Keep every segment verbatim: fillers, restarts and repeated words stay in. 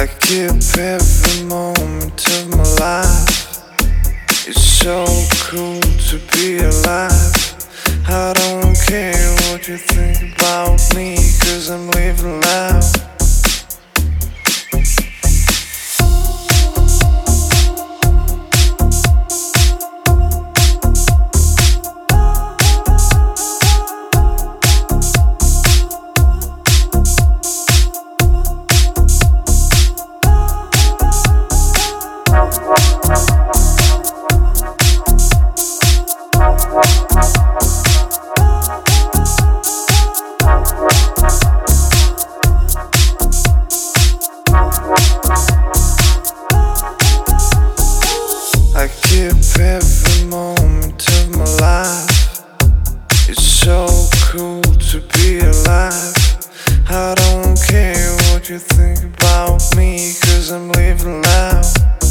I keep every moment of my life. It's so cool to be alive. I don't care what you think about me, 'cause I'm living loud. I keep every moment of my life. It's so cool to be alive. I don't care what you think about me, 'cause I'm living loud.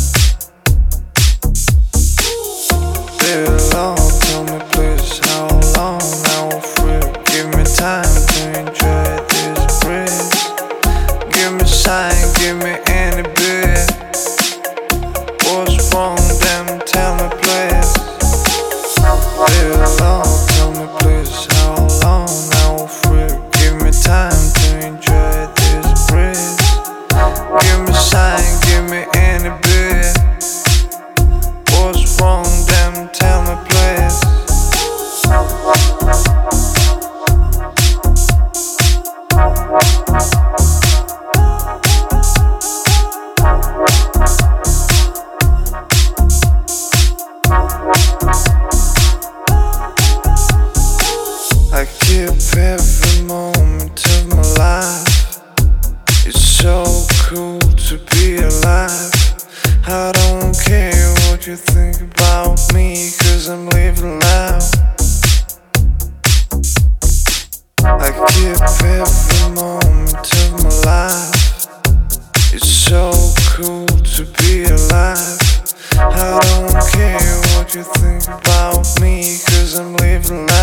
Baby, long, tell me please how long I will free. Give me time to enjoy this breeze. Give me sign, give me any bit. What's wrong, damn, tell me please. Baby, long, tell me please how long I will free. Give me time to enjoy this breeze. Give me sign, give me any bit. What's wrong, damn, tell me please. I keep every moment of my life. It's so cool to be alive. I don't care what you think about me, 'cause I'm living loud. I keep every moment of my life. It's so cool to be alive. I don't care what you think about me, 'cause I'm living loud.